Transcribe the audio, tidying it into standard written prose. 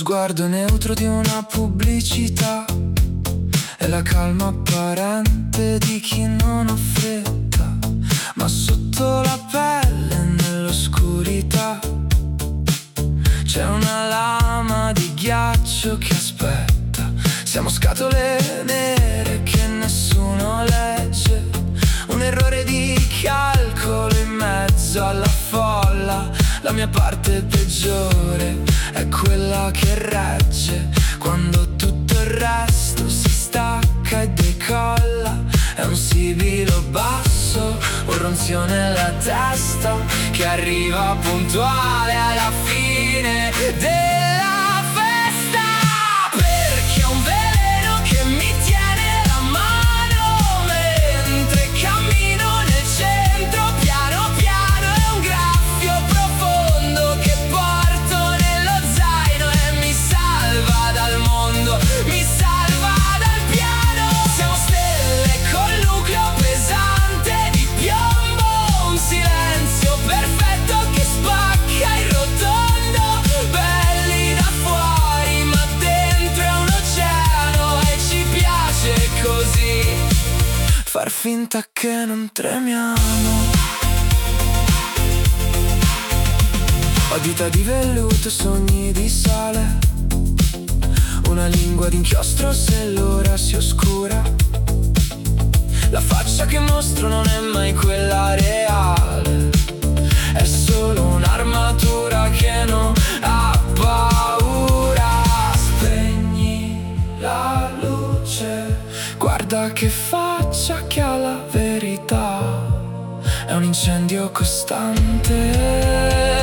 sguardo neutro di una pubblicità, è la calma apparente di chi non ha fretta, ma sotto la pelle nell'oscurità c'è una lama di ghiaccio che aspetta. Siamo scatole nere che nessuno legge, un errore di calcolo in mezzo alla folla. La mia parte peggiore è quella che regge quando tutto il resto si stacca e decolla. È un sibilo basso, un ronzio nella testa che arriva puntuale alla fine della festa, perché è un veleno che mi tiene la mano mentre cammino nel centro. Piano piano è un graffio profondo che porto nello zaino e mi salva dal mondo, mi salva dal piano. Siamo stelle col nucleo pesante di piombo, un silenzio perfetto che spacca il rotondo. Belli da fuori ma dentro è un oceano e ci piace così far finta che non tremiamo. Ho dita di velluto, sogni di sale, una lingua d'inchiostro se l'ora si oscura. La faccia che mostro non è mai quella reale, è solo un'armatura che non ha paura. Spegni la luce, guarda che faccia che ha la verità, è un incendio costante.